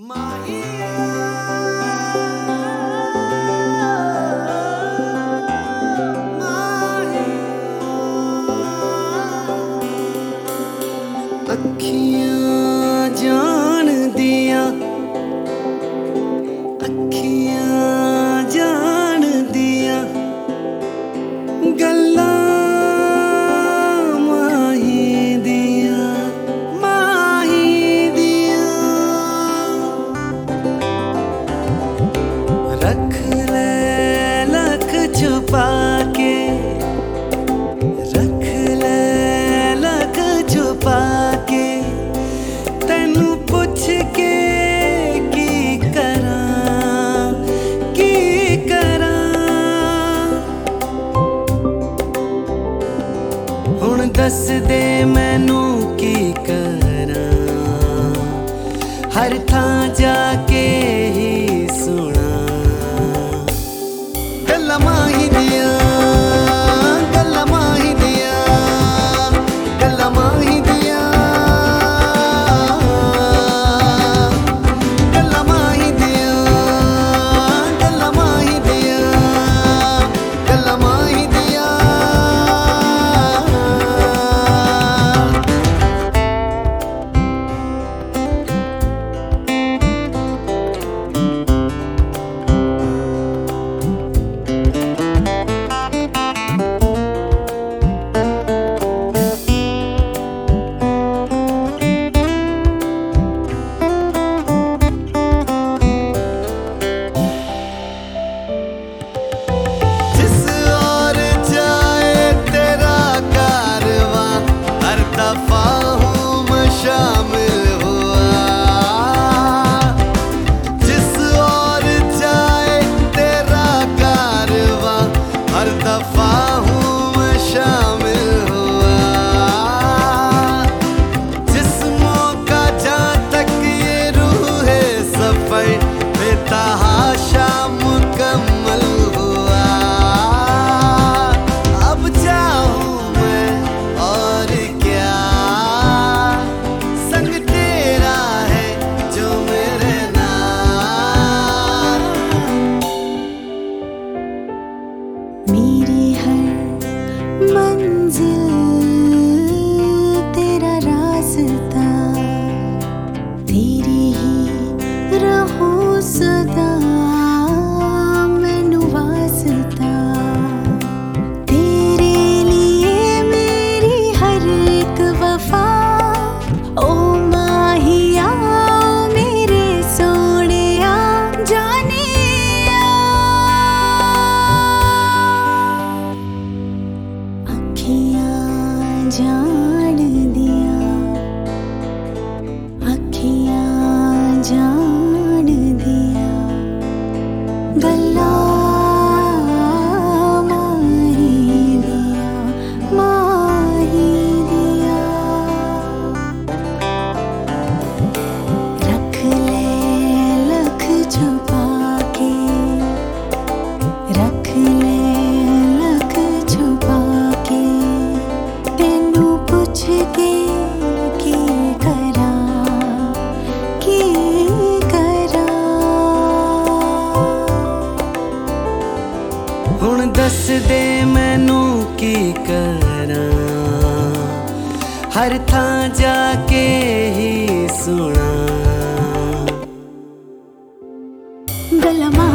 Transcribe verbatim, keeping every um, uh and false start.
अखियां जान दिया, अखियां जान दिया, गल्लां माही दिया, माही दिया। रख ले लख छुपा के, रख ले लख छुपा के, तेनू पुछ के की करां, की करां। हुण दस दे मैनू की करां, हर थां जाके ही सुना गल्लां माही दियां, गल्लां माही दियां, गल्लां माही दियां, गल्लां माही दियां, गल्लां माही दियां, गल्लां माही दियां। मेरी हर मंजिल तेरा रास्ता, तेरी ही रहूं सदा मैनू वास्ता। तेरे लिए मेरी हर एक वफा, ओ माहिया मेरे सोहणिया जाने। अखियां जान दिया, अखियां जान दिया, गल्लां माही दिया, माही दिया। रख ले लख छुपा के, रख ले लख छुपा के, तेनू पुछ के की करां, की करां। हुण दस दे मैनू की करां, हर थां जाके ही सुना गल्लां